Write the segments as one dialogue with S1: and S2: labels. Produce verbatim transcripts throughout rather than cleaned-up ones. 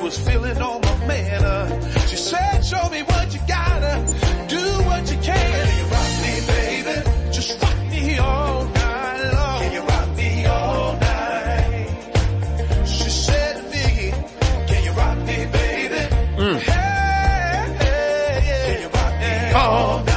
S1: was feeling on my man. Uh, she said, show me what you gotta, do what you can. Can you rock me, baby? Just rock me all night long. Can you rock me all night? She said to me, can you rock me, baby? Mm. Hey, hey, yeah. Can you rock me all night?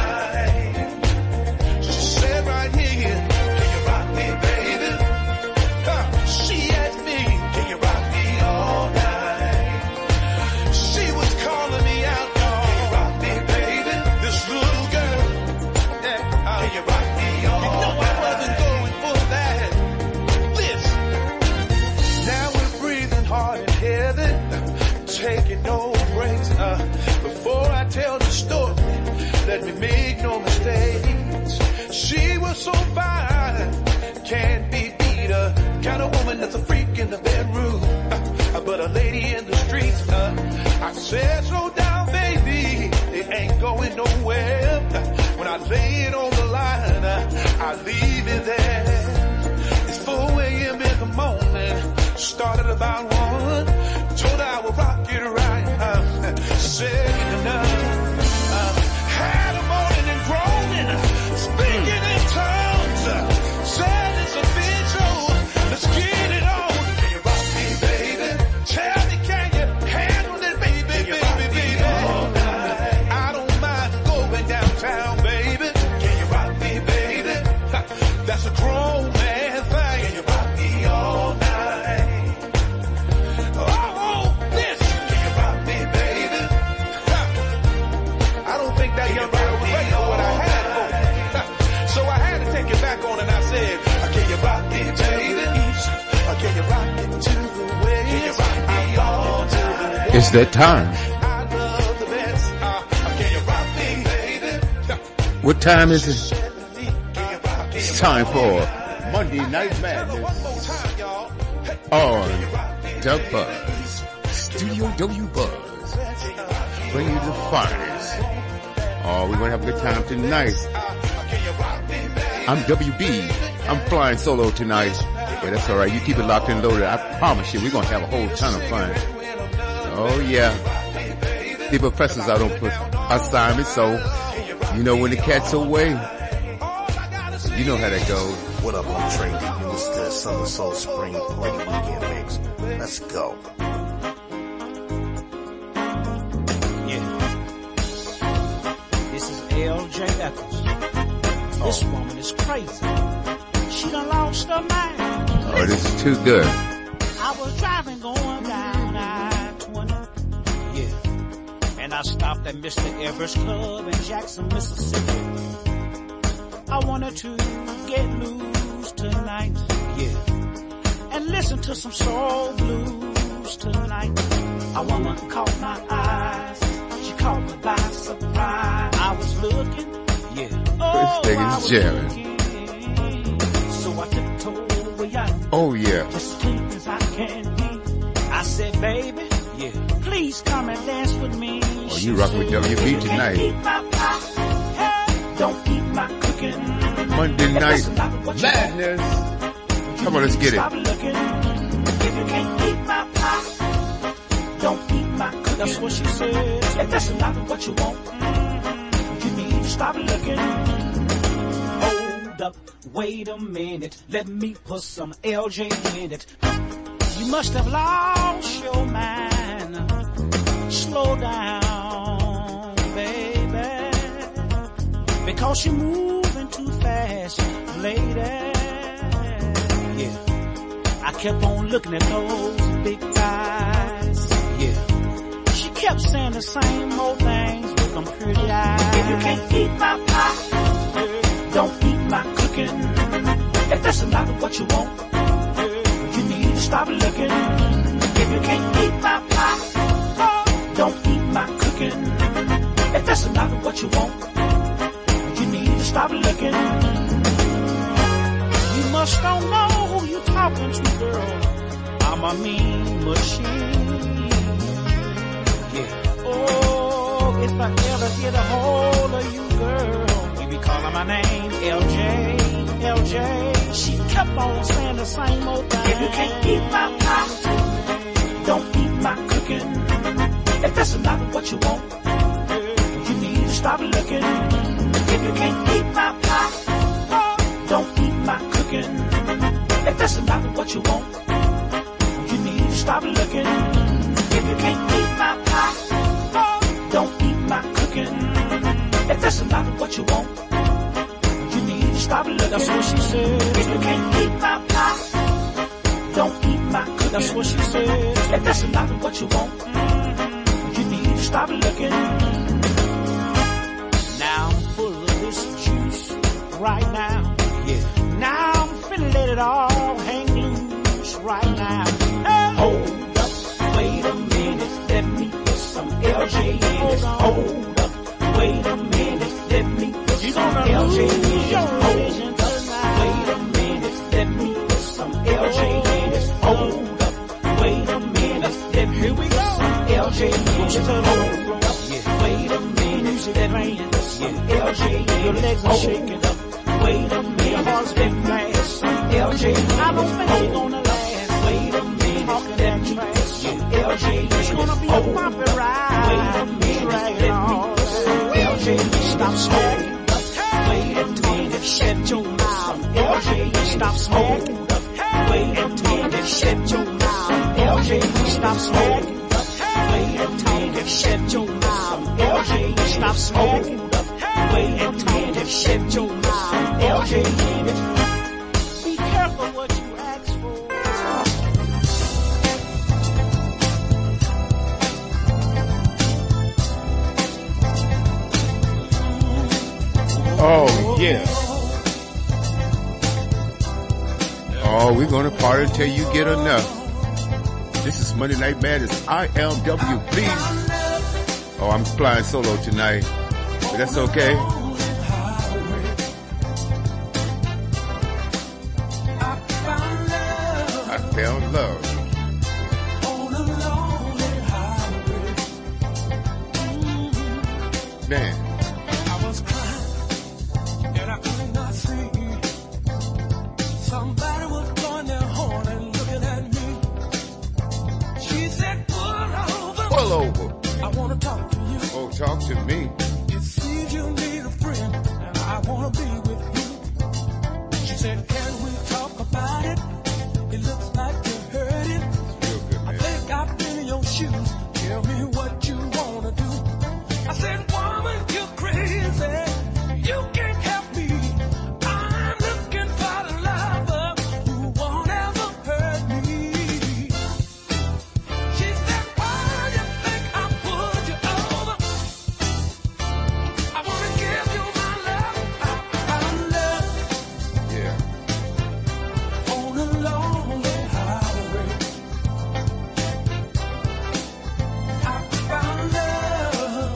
S1: She said right here, can you rock me, baby? Huh. She asked me, can you rock me all night? She was calling me out, y'all. Can you rock me, baby? This little girl, yeah. Uh, can you rock me all night? You know I wasn't going for that. Listen, now we're breathing hard and heavy, taking no breaks. Uh, before I tell the story, let me make no mistakes. She was so fine, can't be beat. Uh, kind of woman that's a freak in the bedroom, uh, but a lady in the streets. Uh, I said, slow down, baby, it ain't going nowhere. When I lay it on the line, uh, I leave it there. It's four a.m. in the morning, started about one. Told her I would rock it right. Uh, said enough. Uh, had a moaning and groaning, speaking in tongues. Uh, said it's official. Let's get it on. Can you rock me, baby? Tell me, can you handle it, baby, baby, baby? All night. I don't mind going downtown, baby. Can you rock me, baby? Ha, that's a grown man thing. Can you rock me all night? Oh, this. Can you rock me, baby? Ha, I don't think that young girl was ready for what I had for. Ha, so I had to take it back on and I said, can you rock me, baby? Can you rock it to the way? Can you rock me all night?
S2: It's that time.
S1: I love the best. Uh, can you rock me, baby?
S2: What time is it?
S1: Can you rock me?
S2: It's time for Monday Night Madness
S1: One more time, y'all. Hey,
S2: on Dub Buzz, Studio W Buzz, bring you the finest. Oh, we're going to have a good time tonight. I'm W B. I'm flying solo tonight. Yeah, that's all right. You keep it locked and loaded. I promise you, we're going to have a whole ton of fun. Oh, yeah. The professor's out on assignment, so you know when the cat's away, you know how that goes.
S3: What up, I'm Trey D. You listen to the Southern Soul Spring Break Weekend Mix. Let's go.
S4: Yeah. This is L J Echoes. This woman is crazy. She done lost her mind.
S2: Oh, this is too good.
S4: I was driving going down I twenty. Yeah. And I stopped at Mister Everett's Club in Jackson, Mississippi. I wanted to get loose tonight. Yeah. And listen to some soul blues tonight. A woman caught my eyes. She caught me by surprise. I was looking. Yeah. Oh,
S2: this thing is jamming.
S4: So I tiptoed away out.
S2: Oh, yeah.
S4: Just clean as I can be. I said, baby, yeah, please come and dance with me.
S2: Oh, you rocking with W B tonight.
S4: Eat my pie. Hey, don't eat my cooking.
S2: Monday Night Madness. Come on, let's get it.
S4: Stop looking. If you can't eat my pie, don't eat my cooking. That's what she said. If that's not what you want, you need to stop looking. Hold up, wait a minute. Let me put some L J in it. You must have lost your mind. Slow down, baby, because you're moving too fast, lady. Yeah, I kept on looking at those big thighs. Yeah, she kept saying the same old things with them pretty eyes. If you can't eat my pie, don't eat my cooking. If that's not what you want, you need to stop looking. If you can't eat my pie, don't eat my cooking. If that's not what you want, you need to stop looking. You must don't know who you talking to, girl. I'm a mean machine. Yeah. Oh, if I ever get a hold of you, girl, you be calling my name, L J, L J. She kept on saying the same old thing. If you can't eat my pie, don't eat my cooking. you want, you need to stop looking. If you can't eat my pie, don't eat my cooking. If that's not what you want, you need to stop looking. If you can't eat my pie, don't eat my cooking. If that's not what you want, you need to stop looking. That's what she said. If you can't eat my pie, don't eat my cooking. That's what she said. If that's not what you want, you need to stop looking. Now I'm full of this juice right now. Yeah. Now I'm finna let it all hang loose right now. Hey. Hold up, wait a minute, let me put some L J in it. Hold up, wait a minute, let me put some L J in it. Hold up, wait a minute, let me put some L J in it. Hold up, wait a minute, let me put some L J in it. Hold up, wait a minute, let me put some L J in it. Your legs are shaking up. Wait a minute, your heart's been fast. L J, I don't think it's gonna last. Wait a minute, talking that fast. L J, it's gonna be a bumpy ride. Wait a minute, let me L J, stop smoking. Wait a minute, shut your mouth. L J, stop smoking. Wait a minute, shut your mouth. L J, stop smoking. Wait a minute, shut your mouth. L J, stop smoking. Wait a minute, shut your mouth. L J in it. Be careful what you ask for.
S2: Oh, yeah. Oh, we're going to party until you get enough. This is Monday Night Madness. I am W B. Oh, I'm flying solo tonight. But that's okay. I found love. Man.
S1: I was crying and I could not see. Somebody was blowing their horn and looking at me. She said, pull over.
S2: Pull over.
S1: I want to talk to you.
S2: Oh, talk to me.
S1: It seems you need a friend and I want to be with you. She said, can we talk about it? It looks like you heard it.
S2: Feel good, man.
S1: I think I've been in your shoes. Tell me what you want to do. I said, woman, you're crazy. You can't help me. I'm looking for a lover who won't ever hurt me. She said, why you think I put you over? I want to give you my love. I found love.
S2: Yeah.
S1: On a lonely highway. I found love.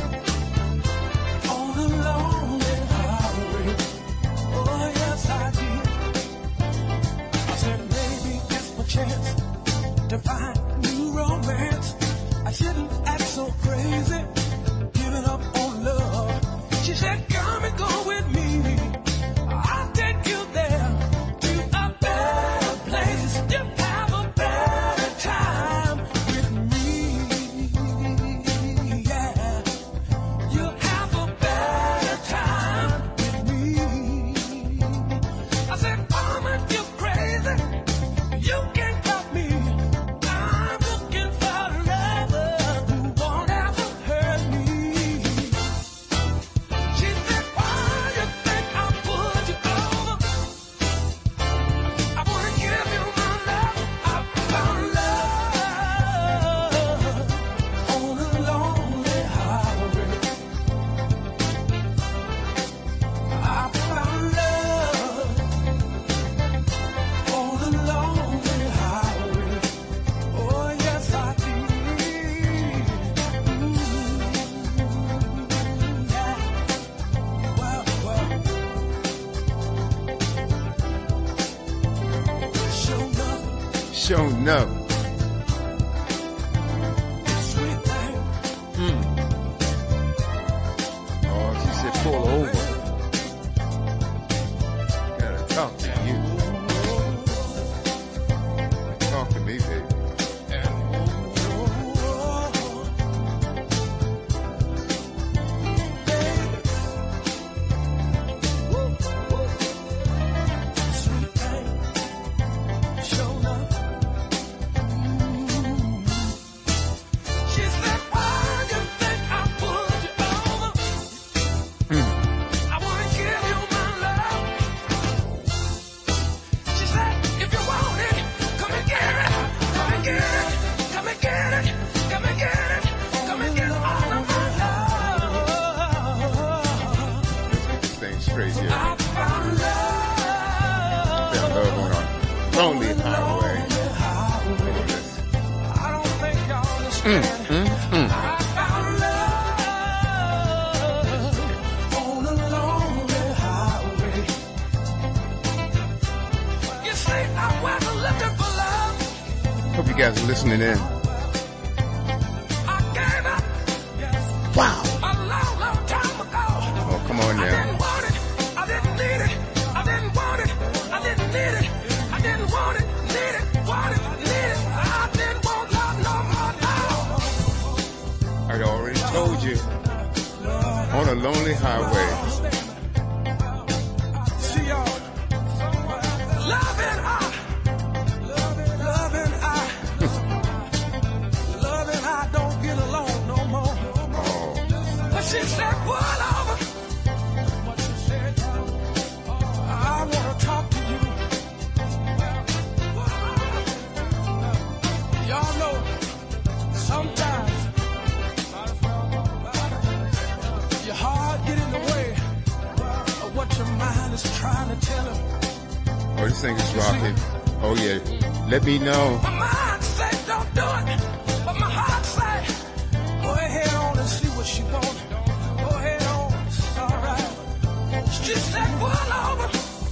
S1: On a lonely highway. Oh, yes, I did. I said, maybe it's my chance to find new romance. I shouldn't act so crazy, giving up on love. She said, come and go with me. I'll take you there to a better place. You have a better time with me. Yeah. You'll have a better time with me. I said, woman, you're crazy. You can't help me. I'm looking for a lover who won't ever hurt me. She said, why you think I put you over? I want to give you my love. I found love on a lonely highway. I found love on a lonely highway. Oh, yes, I did. Ooh, yeah. Well, well. Show love,
S2: Show enough.
S1: sweet thing.
S2: Hmm. Oh, she said pull over. Gotta talk to you. Talk to me, baby.
S1: And oh, understand.
S2: Mm, mm, mm.
S1: I found love on a lonely highway. You see, I went looking for love.
S2: Hope you guys are listening in.
S1: I gave up
S2: Wow.
S1: a long, long time ago.
S2: Oh, come on
S1: I
S2: now.
S1: didn't want it. I didn't need it. I didn't want it. I didn't need it. I didn't want it. Need it. Want it. Need it. I didn't want love no more now.
S2: I already told you. On a lonely highway.
S1: See y'all. Loving I. Loving I. Loving I don't get along no more.
S2: Oh,
S1: But she said, pull over. I want to talk to you. Y'all know, sometimes your heart get in the way of what your mind is trying to tell him.
S2: oh, this thing is rocking. Oh yeah. Let me know.
S1: My mind say don't do it, but my heart say go ahead on and see what she wants. Go ahead on, it's all right. She said pull over.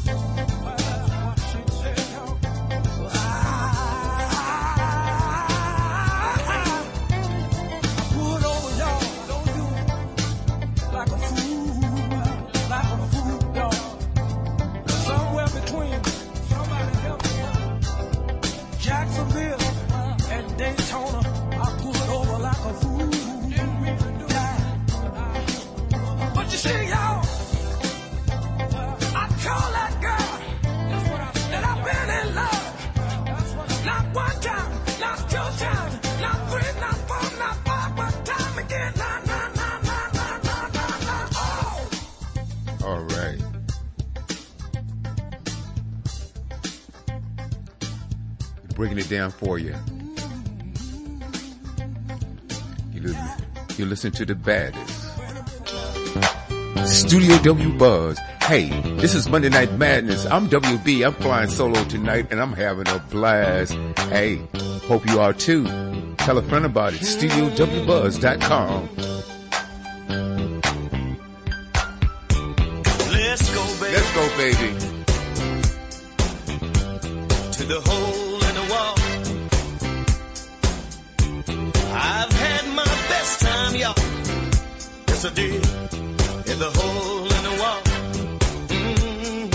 S1: She said no. I, I pulled over, y'all. Don't do it like a fool, like a fool, y'all. Somewhere between somebody help me. Jacksonville and Daytona, I pulled over like a fool. Yeah. But you see, y'all, I told that girl that I've been in love. Not one time, not two times, not three, not four, not five, but time again. Nah, nah, nah, nah, nah, nah, nah, nah. Oh.
S2: All right. Breaking it down for you. You listen, you listen to the baddest. Studio W Buzz. Hey, this is Monday Night Madness. I'm W B. I'm flying solo tonight and I'm having a blast. Hey, hope you are too. Tell a friend about it. studio w buzz dot com.
S5: Let's go, baby,
S2: Let's go, baby.
S5: to the hole in the wall. I've had my best time, y'all. Yes, I did. In the hole in the wall. Mm.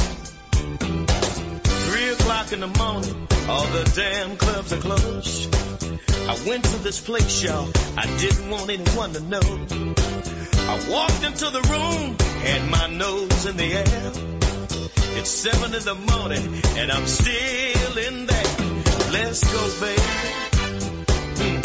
S5: Three o'clock in the morning, all the damn clubs are closed. I went to this place, y'all. I didn't want anyone to know. I walked into the room, had my nose in the air. It's seven in the morning, and I'm still in there. Let's go, baby. Mm.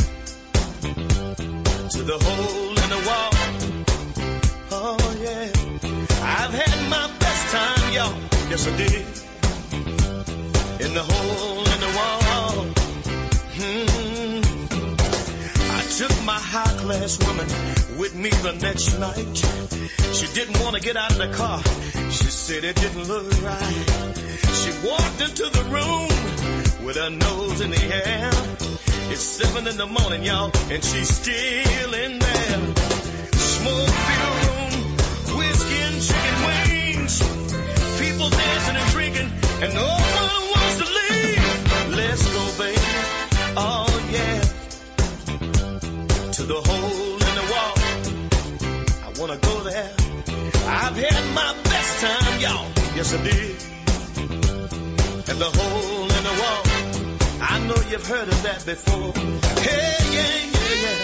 S5: To the hole in the wall. Oh, yeah. I've had my best time, y'all. Yes, I did. In the hole in the wall. Mm. I took my high-class woman with me the next night. She didn't want to get out of the car. She said it didn't look right. She walked into the room with her nose in the air. It's seven in the morning, y'all, and she's still in there. Smoke filled room, whiskey and chicken wings. People dancing and drinking, and no one wants to leave. Let's go, baby. Oh, yeah. To the hole in the wall. I want to go there. I've had my best time, y'all. Yes, I did. And the hole in the wall. I know you've heard of that before. Hey, yeah, yeah, yeah.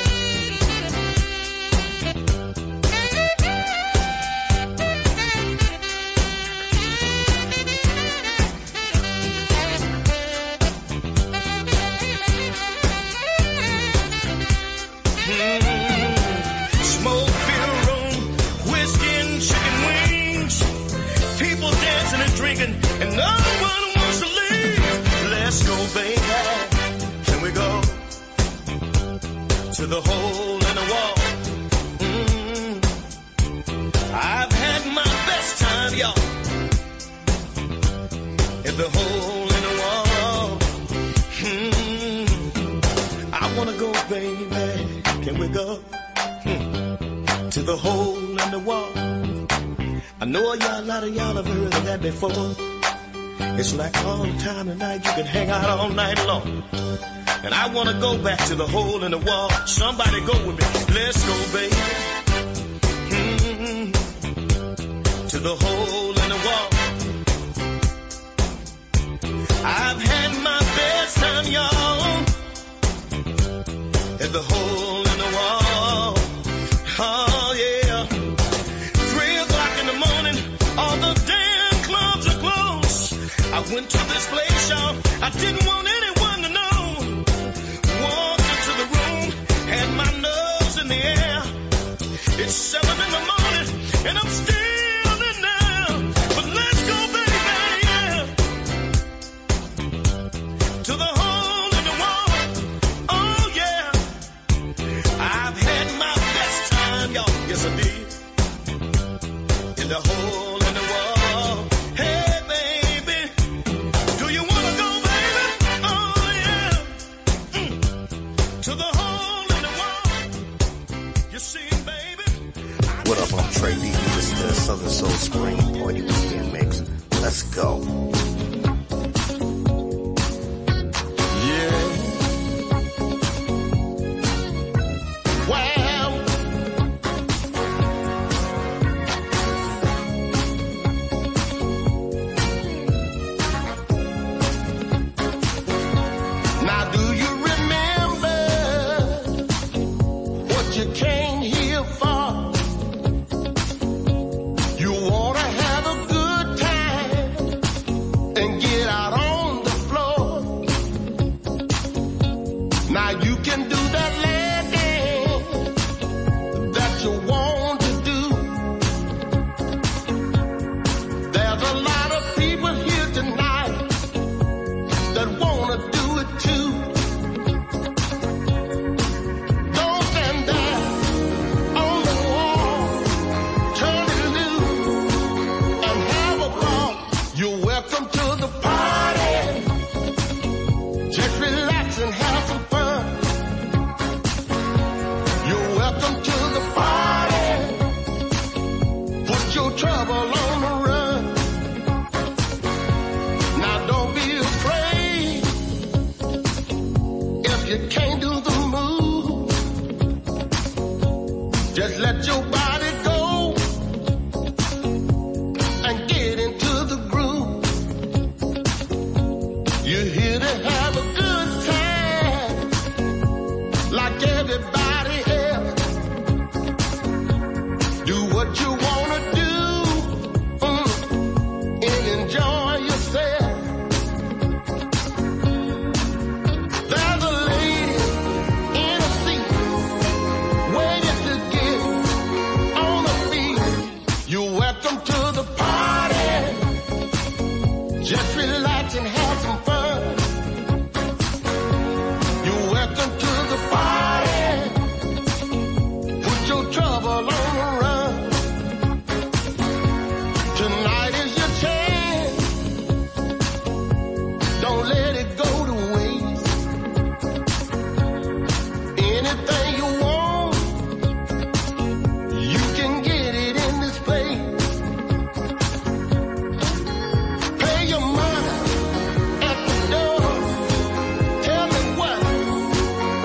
S5: Drinking, and no one wants to leave. Let's go, baby. Can we go to the hole in the wall? Mm. I've had my best time, y'all. In the hole in the wall. Mm. I wanna go, baby. Can we go hmm. to the hole in the wall? I know y'all, a lot of y'all have heard of that before. It's like all the time tonight, you can hang out all night long. And I want to go back to the hole in the wall. Somebody go with me. Let's go, baby. Mm-hmm. To the hole in the wall. I've had my best time, y'all, at the hole in the wall. Oh, yeah. Three o'clock in the morning, all the damn clubs are closed. I went to this place, y'all. I didn't want anyone to know. Walked into the room, had my nose in the air. It's seven in the morning, and I'm still in there. But let's go, baby, yeah. To the hole in the wall. Oh, yeah. I've had my best time, y'all. Yes, I did. In the hole in the wall. Hey, baby. Do you want to go, baby? Oh, yeah. Mm. To the hole in the wall. You see, baby.
S3: What up, I'm Trey B. This is the Southern Soul Spring Party Weekend Mix. Let's go.
S5: Yeah. Well, now do you remember what you came here for? You wanna have a good time and get out on the floor. Now you can do that landing that you want to do. There's a lot of people here tonight that wanna do it too. Don't stand there on the wall, turn it loose and have a ball. You're welcome to the party. Just relax and have some fun. You're welcome to the party. Put your trouble on the run. Now don't be afraid if you can't do the move. Just let your body go and get into the groove. You're here to have a good time like everybody else. Do what you wanna do mm, and enjoy yourself. There's a lady in a seat waiting to get on her feet. You're welcome to the party. Just relax and have some fun. You're welcome to the party. Put your trouble on the run. Tonight is your chance. Don't let it go to waste. Anything you want, you can get it in this place. Pay your money at the door. Tell me what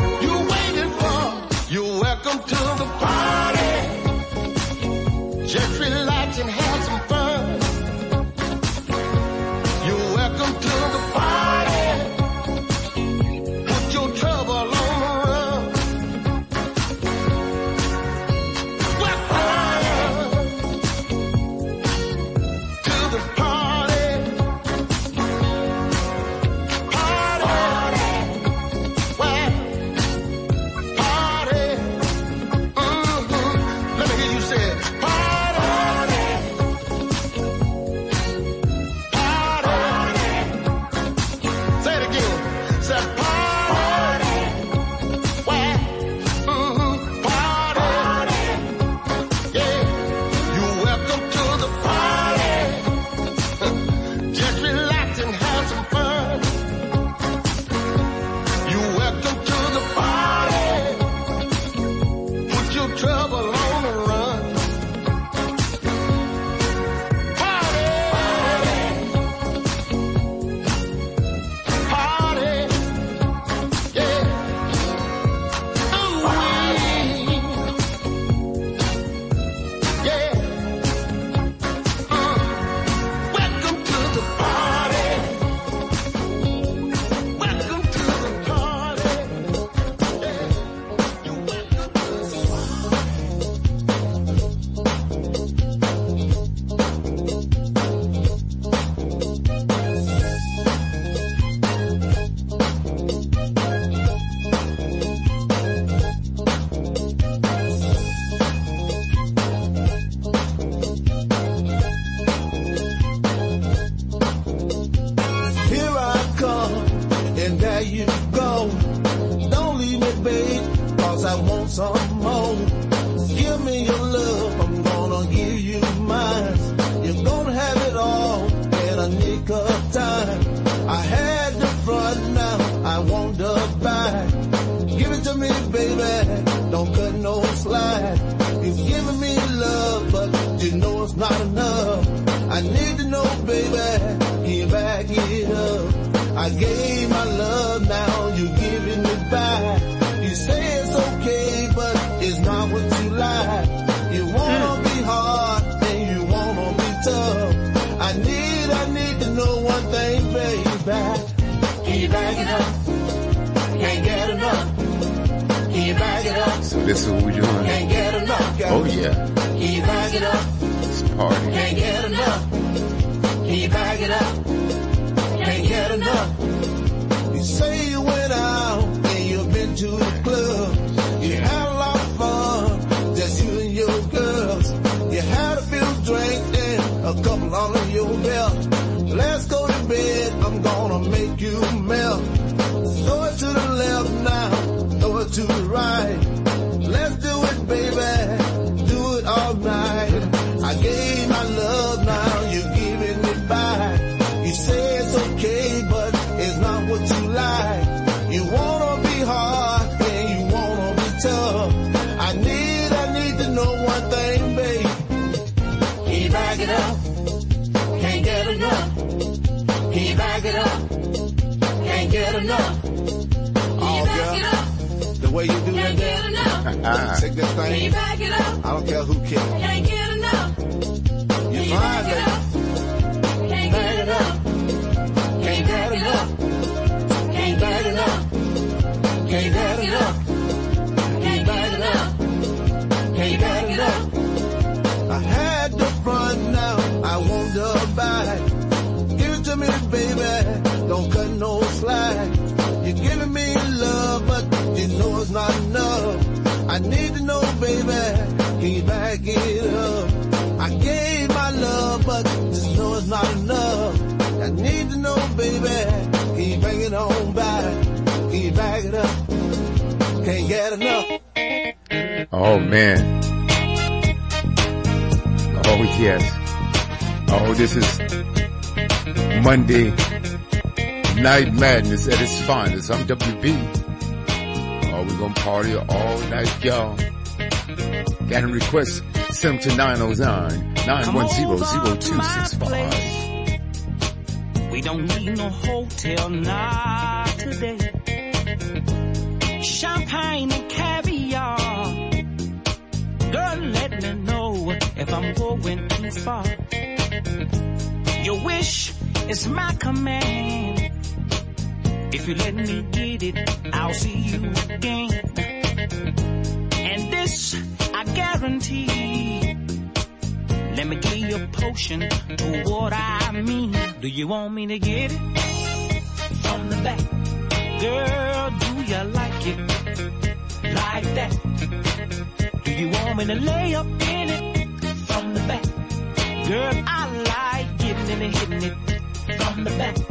S6: babe, cause I want some more. Give me your love, I'm gonna give you mine. You're gonna have it all in a nick of time. I had the front, now I want the back. Give it to me, baby, don't cut no slide. You're giving me love, but you know it's not enough. I need to know, baby, can you back it up? I gave my love, now you're giving it back. You say it's okay, but it's not what you like. You wanna be hard and you wanna be tough. I need, I need to know one thing, baby. Can you back it up? Can't get enough. Can you back it up?
S2: So this is what we're doing.
S6: Can't get enough, girl.
S2: Oh yeah.
S6: Can you back it up?
S2: It's a party.
S6: Can't get enough. Can you back it up? Can't get enough. You say you went out and you've been to the club. You had a lot of fun, just you and your girls. You had a few drinks and a couple under your belt. Let's go to bed, I'm gonna make you melt. Throw it to the left now, throw it to the right. Let's do it, baby, do it all night. I gave my love, now you're giving it back. You say it's okay, but it's not what you like. You wanna be hard and you wanna be tough. I need, I need to know one thing, babe. Can you back it up? Can't get enough. Can you back it up? Can't get enough. Oh, girl, the way you do that, girl. Take this thing. Can you back it up? I don't care who cares. Can't get enough. You're fine, baby. Can't back it up. Can't get enough. Can't back it up. Can't back it up. Can't back it up. Can't back it up. I had the front, now I want the back. Give it to me, baby, don't cut no slack. You're giving me love, but you know it's not enough. I need to know, baby, can you back it up? I gave my love, but just know it's not enough. I need to know, baby, can you bring it on back? Can you back it up? Can't get enough.
S2: Oh man. Oh yes. Oh, this is Monday Night Madness at its finest. I'm W B. Oh, we're gonna party all night, y'all. Got a request, send them to nine oh nine, nine one zero, zero two six five.
S4: We don't need no hotel, not today. Champagne and caviar. Girl, let me know if I'm going too far. Your wish is my command. If you let me get it, I'll see you again. And this I guarantee. Let me give you a potion to what I mean. Do you want me to get it from the back? Girl, do you like it like that? Do you want me to lay up in it from the back? Girl, I like getting in and hitting it from the back.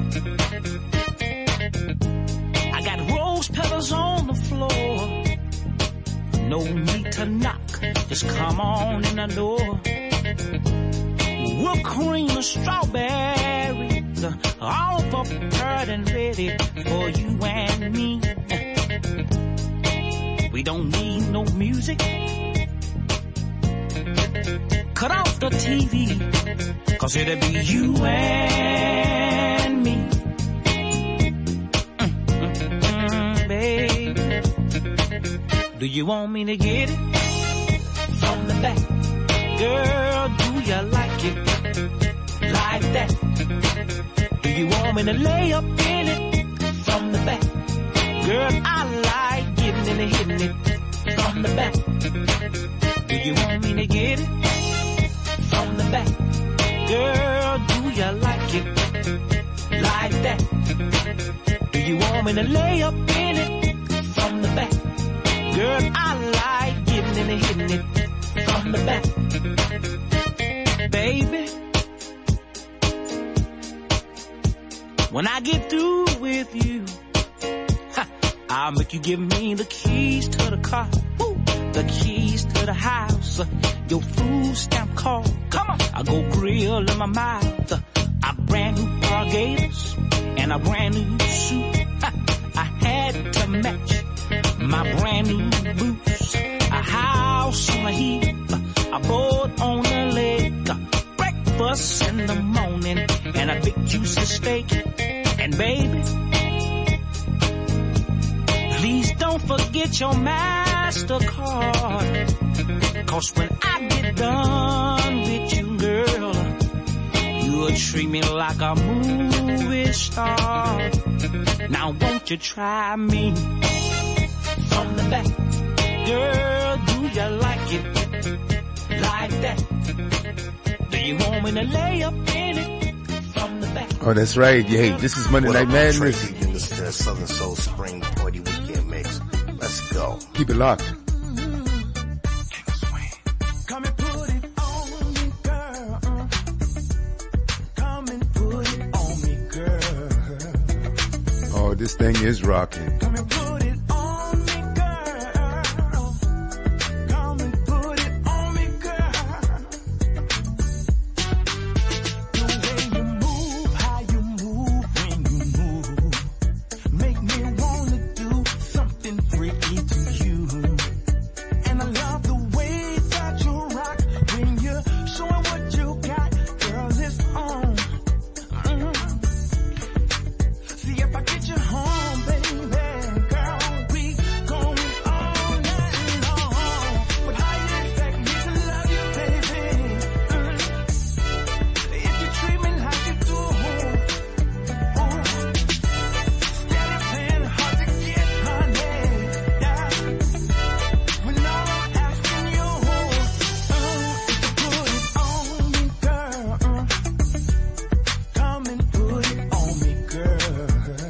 S4: I got rose petals on the floor. No need to knock, just come on in the door. Whipped cream and strawberries, all prepared and ready for you and me. We don't need no music. Cut off the T V, cause it'll be you and me. Mm, mm, mm, baby. Do you want me to get it from the back? Girl, do you like it like that? Do you want me to lay up in it from the back? Girl, I like getting in and hitting it from the back. Do you want me to get it from the back? Girl, do you like it like that? Do you want me to lay up in it from the back? Girl, I like getting in and hitting it from the back. Baby, when I get through with you, ha, I'll make you give me the keys to the car, woo, the keys to the house, uh, your food stamp card. Come on, I go grill in my mouth. Uh, I brand new car gators and a brand new suit. Ha, I had to match my brand new boots. A house on a hill, a boat on the lake, breakfast in the morning, and a big juicy steak. And baby, please don't forget your MasterCard. Cause when I get done with you, girl, you'll treat me like a movie star. Now won't you try me from the back? Girl, do you like it like that? Do you want me to lay up in it from the back?
S2: Oh, that's right. Yeah, hey, this is Monday
S3: What
S2: Night
S3: up,
S2: Madness.
S3: Tracy? You listen to the Southern Soul Spring Party Weekend Mix. Let's go.
S2: Keep it locked.
S6: Come and put it on me, girl. Come and put it on me, girl.
S2: Oh, this thing is rocking.
S6: Come and put it on me, girl. Come and put it on me, girl. The way you move, how you move when you move, make me wanna do something freaky to you. And I love the way that you rock when you're showing what you got, girl, it's on. Mm. See if I get you home, baby, girl, we going all night long. But how you expect me to love you, baby? Mm. If you treat me like you do, ooh, steady playing hard to get, honey, yeah. When all I'm asking you, uh, is to put it on me, girl. Uh, come and put it on me, girl.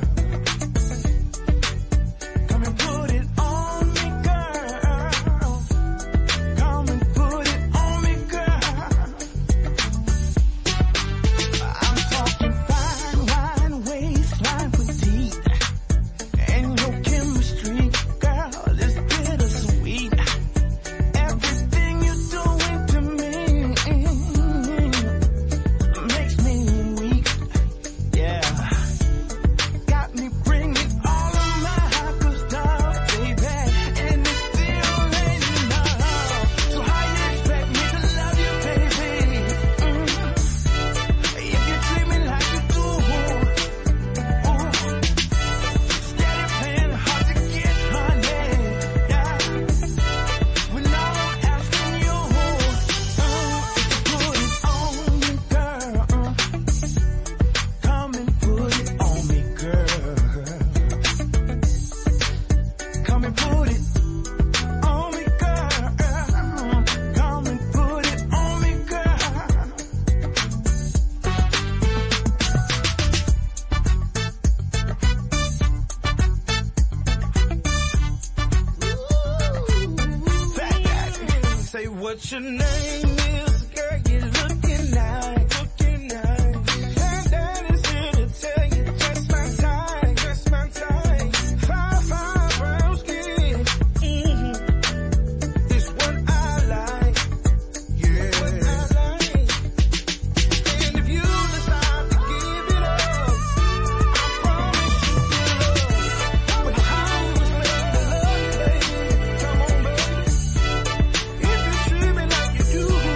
S6: Come and put it on me, girl. Come and put it on me, girl. I'm talking fine wine, waistline petite, and your chemistry, girl, is bittersweet. Everything you're doing to me makes me weak, yeah. Got me bringing all of my good stuff, baby, and it still ain't enough. So how you expect me to love you, baby? Mm. If you treat me like you do, ooh, steady playing hard to get, honey, yeah. When all I'm asking you, uh, is to put it on me, girl. Uh, come and put it on me, girl. Come and put it on me, girl. Come and put it on me, girl. Fat Daddy. Say what your name is, girl, you looking nice, looking nice. Fat Daddy's here to tell you just my type, just my type. Fine, fine, brown skin, mm-hmm. It's what I like, yeah, what I like. And if you decide to give it up, I promise you will. But how was made to love you, baby? Come on, baby. If you treat me like you do,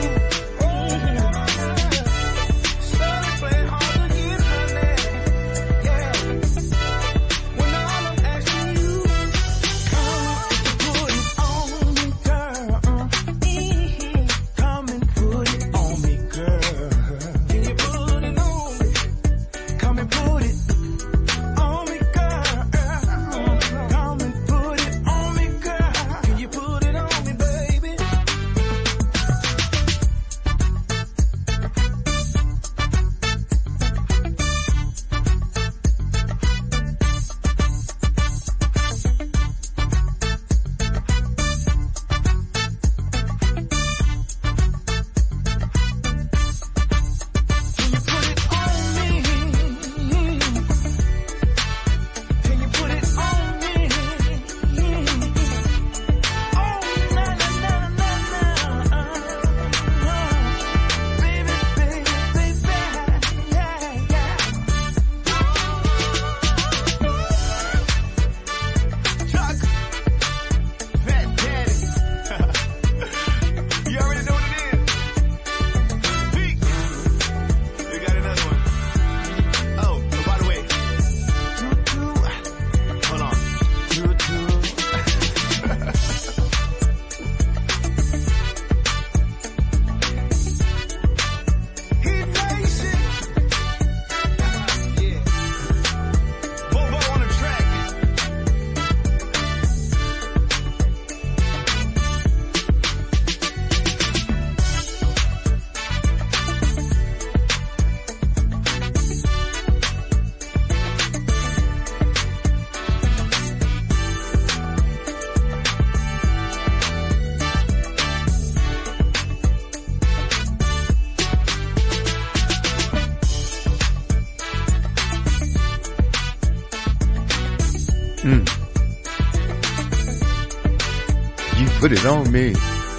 S2: You put it on me.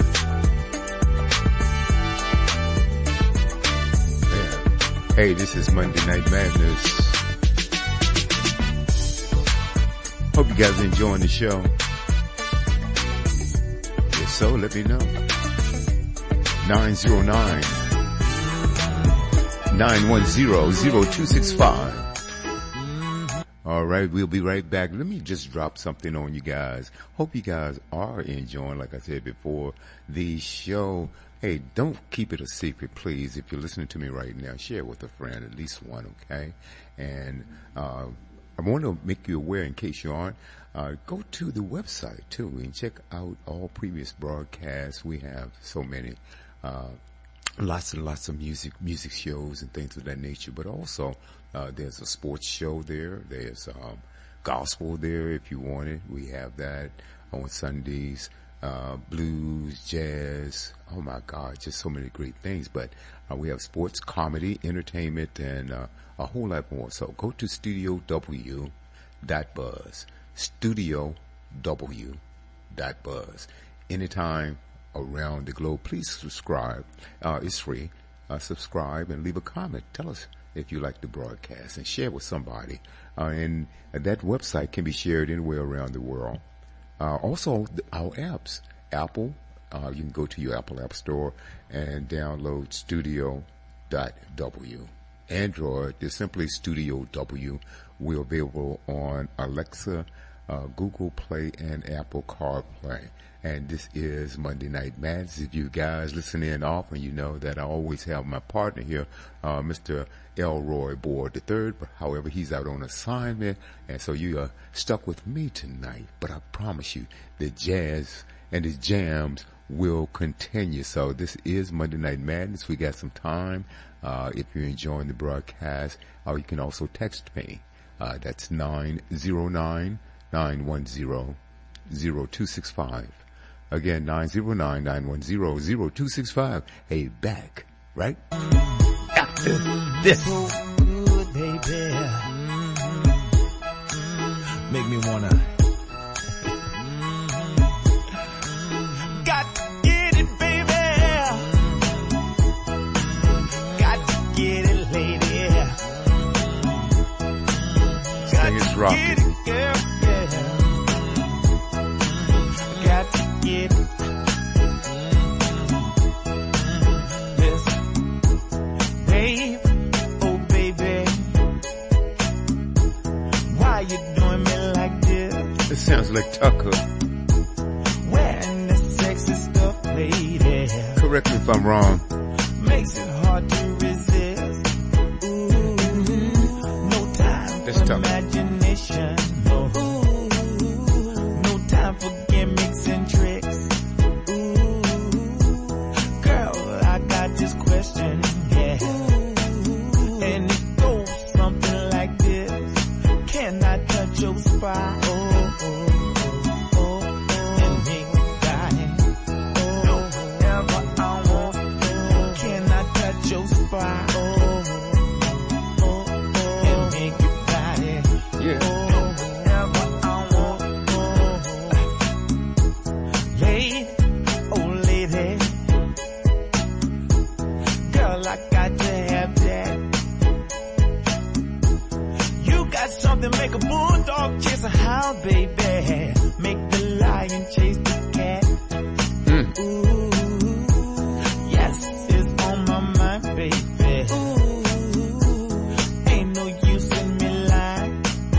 S2: Yeah. Hey, this is Monday Night Madness. Hope you guys are enjoying the show. If so, let me know. nine zero nine, nine one zero, zero two six five. All right, we'll be right back. Let me just drop something on you guys. Hope you guys are enjoying, like I said before, the show. Hey, don't keep it a secret, please. If you're listening to me right now, share it with a friend, at least one, okay? And uh, I want to make you aware, in case you aren't, uh, go to the website, too, and check out all previous broadcasts. We have so many. Uh, lots and lots of music, music shows and things of that nature, but also, uh, there's a sports show there. There's, um, gospel there if you want it. We have that on Sundays, uh, blues, jazz. Oh my God, just so many great things. But, uh, we have sports, comedy, entertainment, and, uh, a whole lot more. So go to studio w dot buzz, studio w dot buzz. Anytime around the globe, please subscribe. Uh, it's free. Uh, subscribe and leave a comment. Tell us if you like the broadcast and share with somebody. Uh, and that website can be shared anywhere around the world. Uh, also, our apps. Apple, uh, you can go to your Apple App Store and download studio dot w. Android is simply Studio W. We're available on Alexa, uh, Google Play, and Apple CarPlay. And this is Monday Night Madness. If you guys listen in often, you know that I always have my partner here, uh, Mister Elroy Board the third. But however, he's out on assignment, and so you are stuck with me tonight. But I promise you, the jazz and the jams will continue. So this is Monday Night Madness. We got some time. Uh, if you're enjoying the broadcast, or you can also text me. Uh, that's nine zero nine, nine one zero, zero two six five. Again, nine zero nine, nine one zero, zero two six five. Hey, back, right? After this.
S4: So good, baby. Make me wanna. Got to get it, baby. Got to get it, lady. Got
S2: Thing is
S4: to
S2: rocking.
S4: get it, girl, yeah. Got to get it. Listen, babe, oh baby, why you doing me like this?
S2: It sounds like Tucker.
S4: Wearing the sexy stuff, lady,
S2: Correct me if I'm wrong.
S4: makes it hard to resist. Ooh, no time
S2: That's
S4: for
S2: tough.
S4: imagination. No, no time for gimmicks and tricks. Ooh, girl, I got this question, yeah, and it goes something like this: can I touch your spot? Oh, oh, oh, oh, oh, and make it right. Oh, whenever I want. Oh, can I touch your spot? Oh, oh, oh, and make it right.
S2: Yeah.
S4: Oh, whenever I want. Oh, lady, oh lady, girl, I got to have that. You got something make a bulldog chase a hound, baby. Make the lion chase the cat.
S2: Mm.
S4: Ooh, yes, it's on my mind, baby. Ooh, ain't no use in me lying.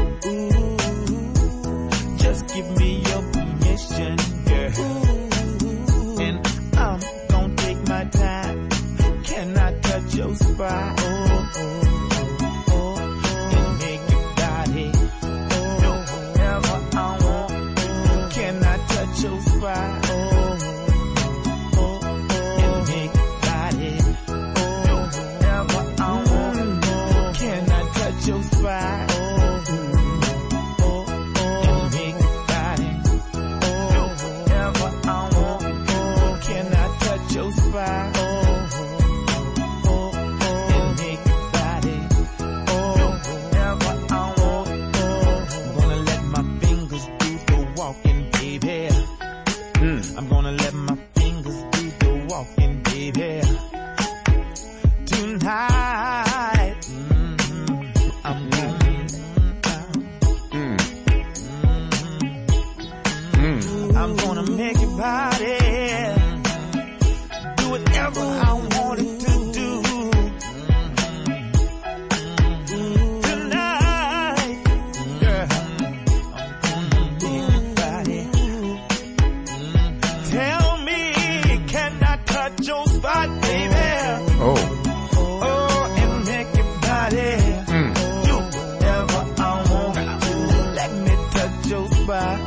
S4: Ooh, just give me your permission, girl. And I'm gonna take my time. Can I touch your spot? Oh, oh, oh, oh, and make it body. Oh, whenever I want. Oh, can I touch your spot? Oh, oh, oh, and make it body. Oh, whenever I want. Oh, can I touch your spot? Oh, oh, oh, and make it body. Oh, whenever I want. Oh, can I touch your spot? Oh, oh, oh, and make it body. Oh, whenever I want. Oh, I'm gonna let my fingers do the walking, baby.
S2: Mm.
S4: I'm gonna let my fingers do the walking, baby. Tonight, mm-hmm. I'm going
S2: Mm. Mm.
S4: I'm gonna make your body do whatever I want it to do. Tonight, girl, I'm gonna make your body. Tell me, can I touch your spot, baby?
S2: Oh.
S4: Oh, and make your body
S2: Mm.
S4: do whatever I want it to. Let me touch your spot.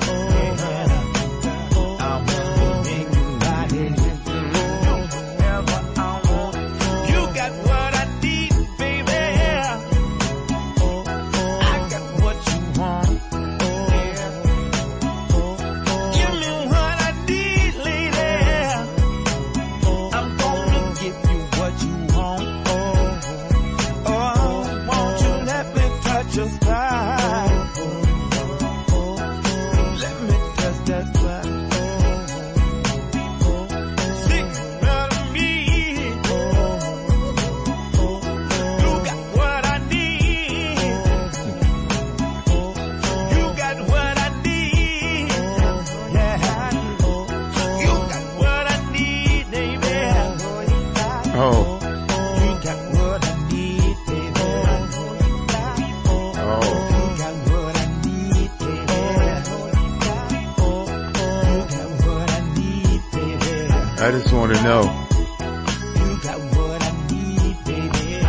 S2: I just want to know.
S4: You got what I need, baby.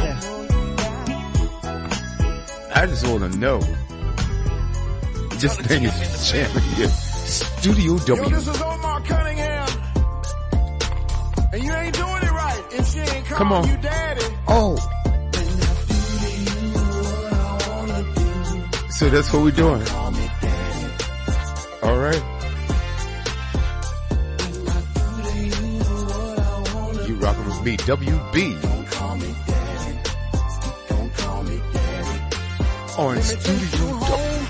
S2: I just want to know. Just think it's jamming here. Studio W.
S6: Yo, this is Omar Cunningham. And you ain't doing it right if she ain't calling
S2: Come on.
S6: you daddy.
S2: Oh. So that's what we're doing. All right. You rocking with me, W B. On Studio W.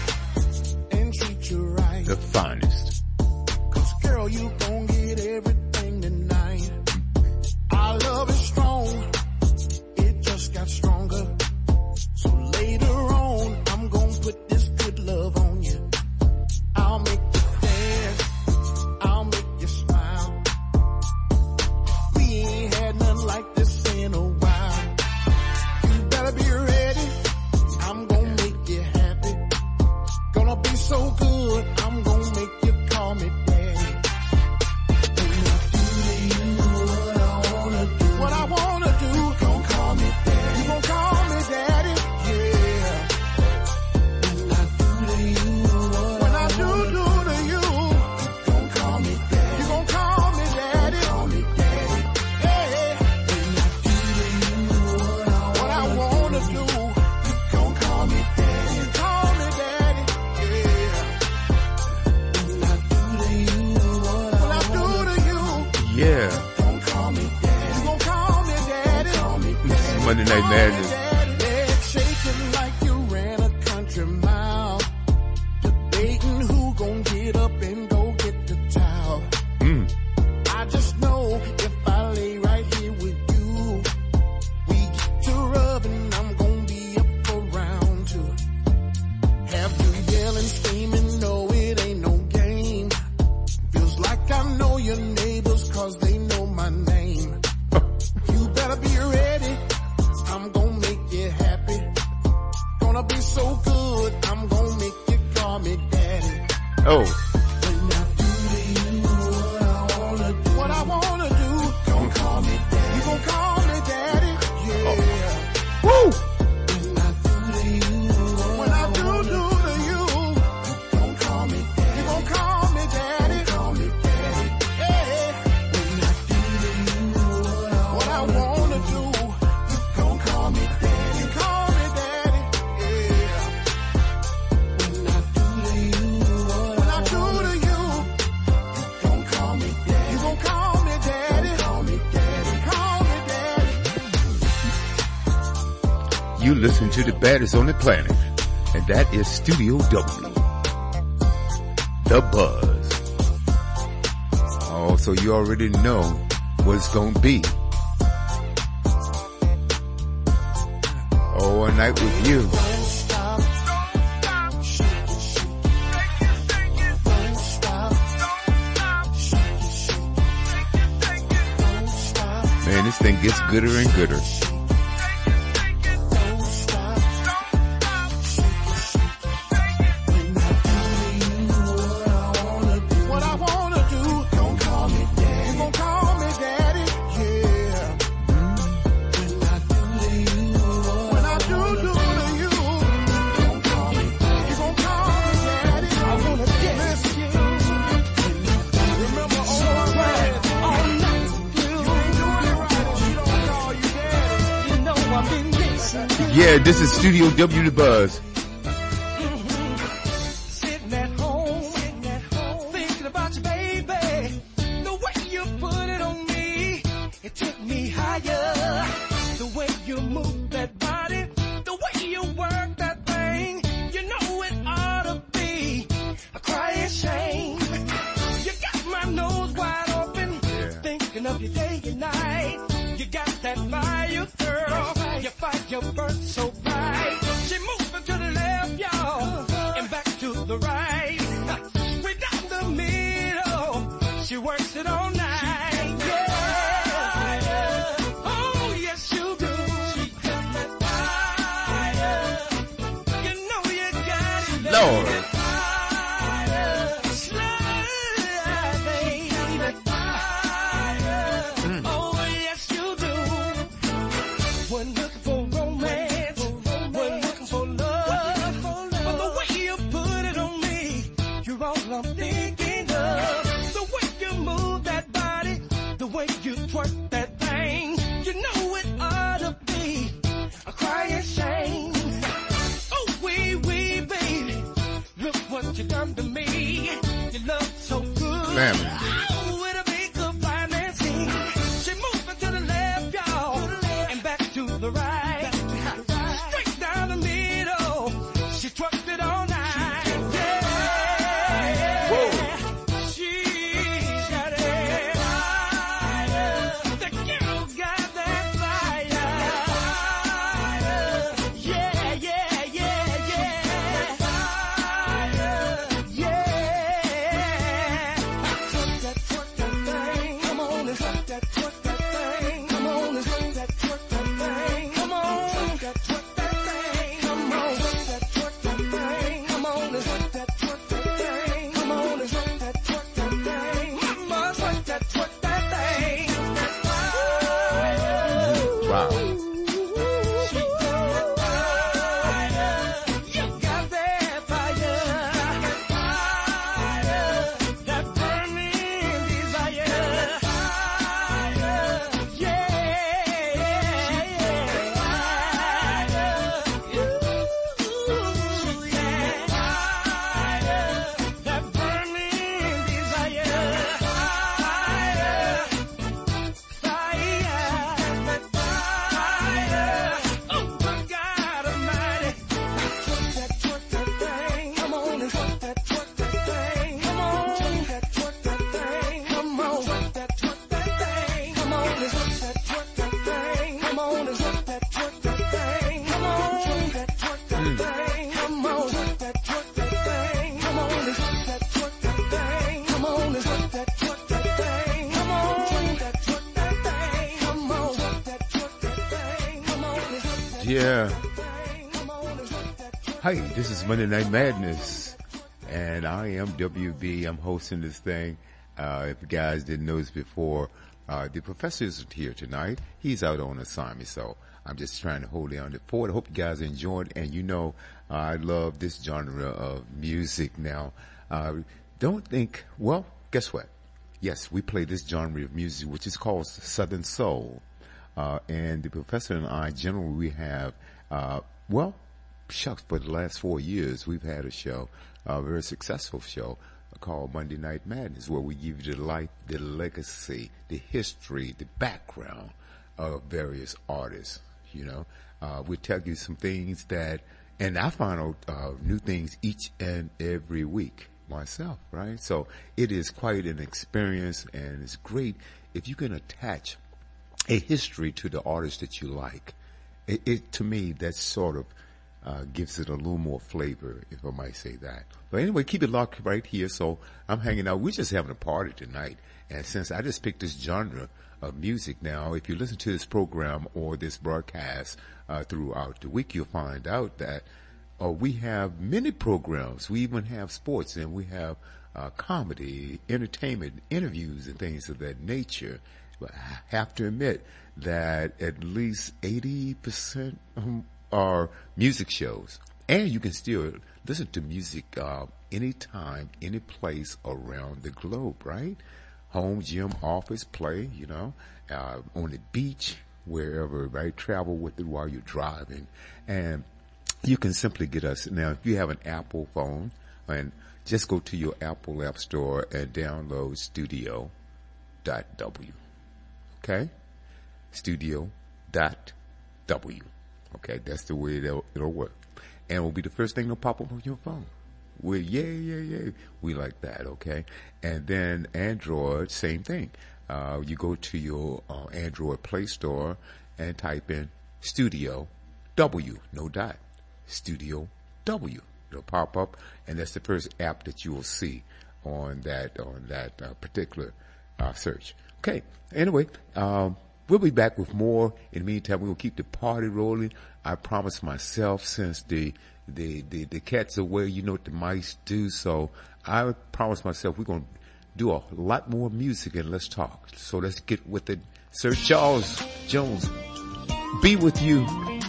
S2: The finest.
S6: Cause girl, you gon' get everything tonight. Our love is strong. It just got stronger. So later on, I'm gon' put this good love on you. I'll make you dance. I'll make you smile. We ain't had nothing like this in a while. You better be ready. I'm gon' make you happy. Gonna be so good. I'm gon' make you call me daddy. What I wanna do, you gon' call me daddy. You gon' call me daddy, yeah. When I do do to you, you gon' call me daddy. You gon' call me daddy. Call me daddy. Yeah. What I wanna do, you gon' call me daddy. You call me daddy, yeah. When I do to you,
S2: Yeah.
S6: gon' call me daddy. You gon' call me daddy. Call me
S2: This is Monday Night Madness.
S6: Legs shaking like you ran a country mile. Debating who gon' get up and go get the towel.
S2: Mm.
S6: I just know if I lay right here with you, we get to rubbing, I'm gon' be up for round two. Have you yelling, screaming, no it ain't no game. Feels like I know your neighbors cause they know my name. You better be ready, I'm gon' make you happy. Gonna be so good, I'm gon' make you call me daddy.
S2: Oh.
S6: What I wanna do, you gon' call me daddy. You gon' call me daddy, yeah.
S2: Woo!
S6: When I do do to you, you gon' call me daddy. You gon' call me daddy. Call me daddy, yeah. What I wanna do, you gon' call me daddy. You call me daddy, yeah. When I do to you, when I do to you, you gon' call me daddy. You gon' call me daddy. Call me daddy. Call me daddy.
S2: You listen to the baddest on the planet, and that is Studio W. The Buzz. so you already know what it's gonna be. Oh, a night with you. Man, this thing gets gooder and gooder. Yeah, this is Studio W The Buzz.
S1: Sitting at home, sitting at home, thinking about you, baby. The way you put it on me, it took me higher. The way you move that body, the way you work that thing, you know it ought to be a crying shame. You got my nose wide open, yeah. Thinking of you day and night. You got that fire, girl. You fight your burn so bright. She moving to the left, y'all, and back to the right. We down the middle. She works it all night. Yeah. Oh, yes, you do. She got that fire. You know you got it, baby.
S2: Lord.
S1: I'm thinking of the way you move that body, the way you twerk that thing. You know it ought to be a crying shame. Oh, wee, wee, baby, look what you done to me. You look so good.
S2: Family.
S1: Oh, it'll make a financing. She moving to the left, y'all, and back to the right. Straight down the middle. She twerked it all night.
S2: Yeah. Hi, this is Monday Night Madness, and I am W B. I'm hosting this thing. Uh, if you guys didn't notice before, uh, the professor isn't here tonight. He's out on assignment, so I'm just trying to hold down the fort. I hope you guys enjoyed, and you know, uh, I love this genre of music now. Uh, don't think, well, guess what? Yes, we play this genre of music, which is called Southern Soul. Uh, and the professor and I, generally, we have, uh, well, shucks, for the last four years, we've had a show, a very successful show called Monday Night Madness, where we give you the life, the legacy, the history, the background of various artists, you know. Uh, we'll tell you some things that, and I find out uh, new things each and every week. myself, right? So it is quite an experience, and it's great if you can attach a history to the artist that you like. It, it to me, that sort of uh, gives it a little more flavor, if I might say that. But anyway, keep it locked right here. So I'm hanging out. We're just having a party tonight. And since I just picked this genre of music now, if you listen to this program or this broadcast uh, throughout the week, you'll find out that uh, we have many programs. We even have sports, and we have uh, comedy, entertainment, interviews, and things of that nature. But I have to admit that at least eighty percent are music shows. And you can still listen to music uh, anytime, any place around the globe, right? Home, gym, office, play, you know, uh, on the beach, wherever, right? Travel with it while you're driving. And you can simply get us. Now, if you have an Apple phone, and just go to your Apple App Store and download Studio dot W. Okay? Studio dot W. Okay, that's the way it'll, it'll work. And it will be the first thing that'll pop up on your phone. We're, yeah, yeah, yeah. We like that, okay? And then Android, same thing. Uh, you go to your uh, Android Play Store and type in Studio W, no dot. Studio W. It'll pop up, and that's the first app that you will see on that on that uh, particular uh, search. Okay. Anyway, um, we'll be back with more. In the meantime, we'll keep the party rolling. I promised myself, since the the the, the cat's away, you know what the mice do. So I promised myself we're going to do a lot more music and let's talk. So let's get with it. Sir Charles Jones, be with you.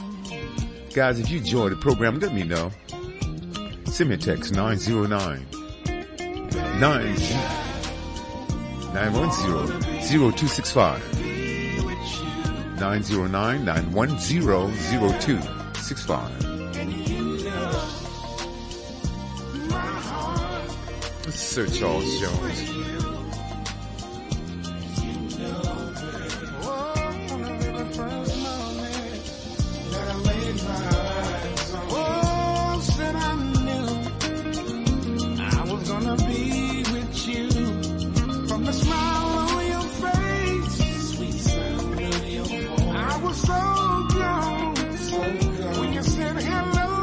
S2: Guys, if you enjoyed the program, let me know. Send me a text, nine zero nine, nine one zero, zero two six five. nine zero nine, nine one zero, zero two six five. This is Sir Charles Jones.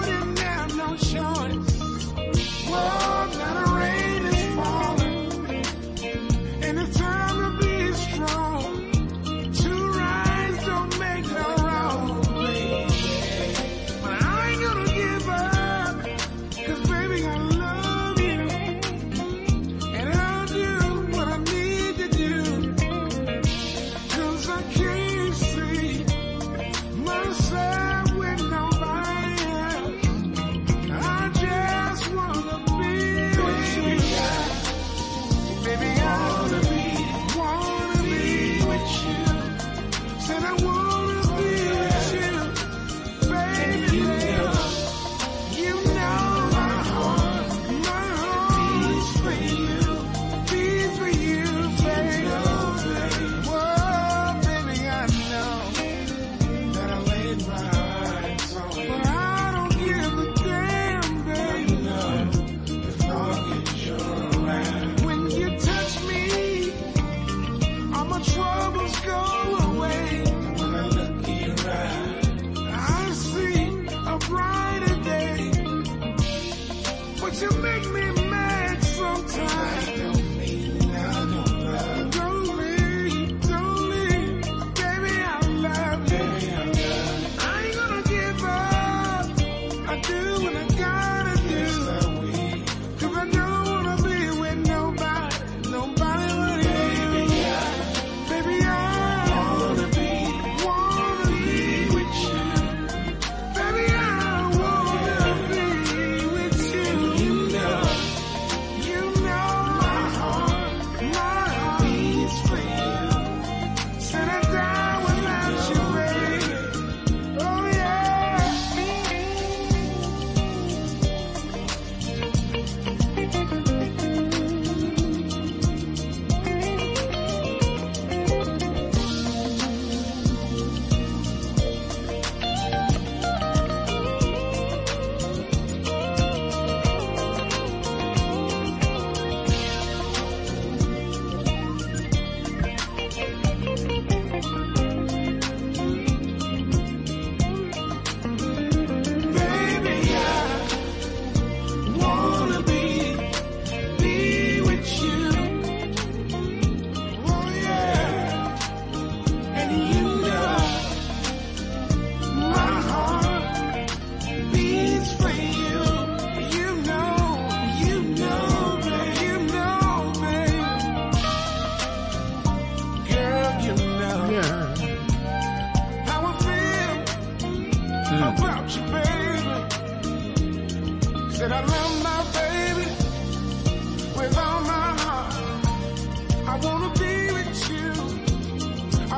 S6: Choice. Whoa, now the rain is falling.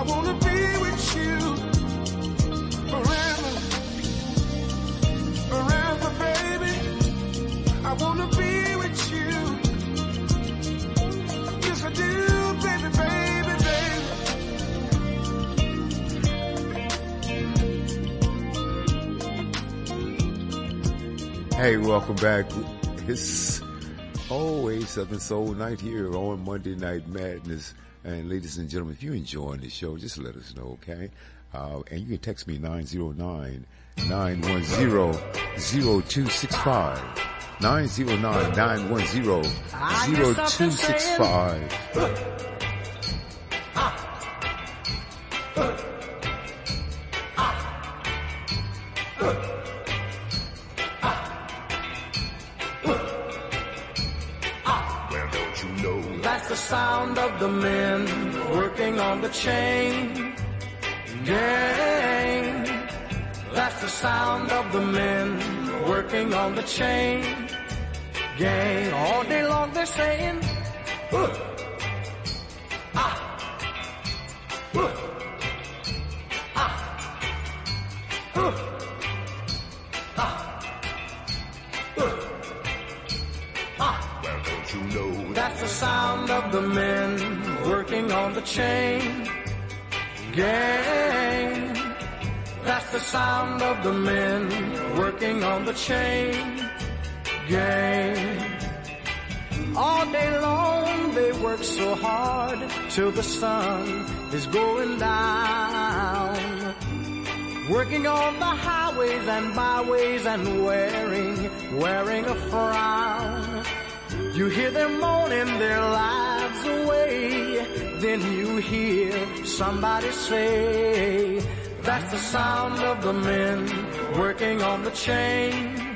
S6: wanna be with you forever, forever, baby. I wanna be with you. Yes, I do, baby, baby,
S2: baby. Hey, welcome back. It's always Southern Soul Night here on Monday Night Madness. And ladies and gentlemen, if you're enjoying the show, just let us know, okay? Uh, and you can text me nine zero nine, nine one zero, zero two six five. nine zero nine, nine one zero, zero two six five.
S4: That's the sound of the men working on the chain gang. That's the sound of the men working on the chain gang. All day long they're saying, uh, ah, uh, ah, uh, ah, uh, ah. Well, don't you know? That's the sound of the men working on the chain gang. That's the sound of the men working on the chain gang. All day long they work so hard till the sun is going down. Working on the highways and byways and wearing, wearing a frown. You hear them moaning their lives away. Then you hear somebody say, that's the sound of the men working on the chain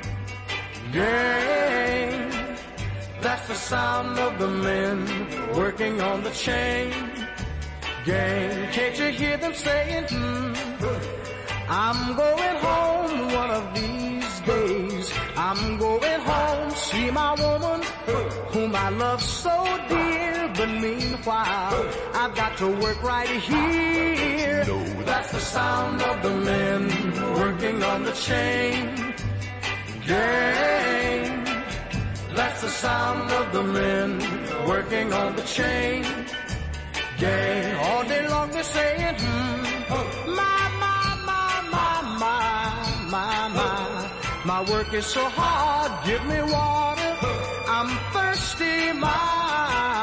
S4: gang. That's the sound of the men working on the chain gang. Can't you hear them saying, hmm, I'm going home one of these days. I'm going home, see my woman whom I love so dear. But meanwhile, I've got to work right here. That's the sound of the men working on the chain gang. That's the sound of the men working on the chain gang. All day long they're saying, hmm, my, my, my, my, my, my, my. My work is so hard, give me water, I'm thirsty, my.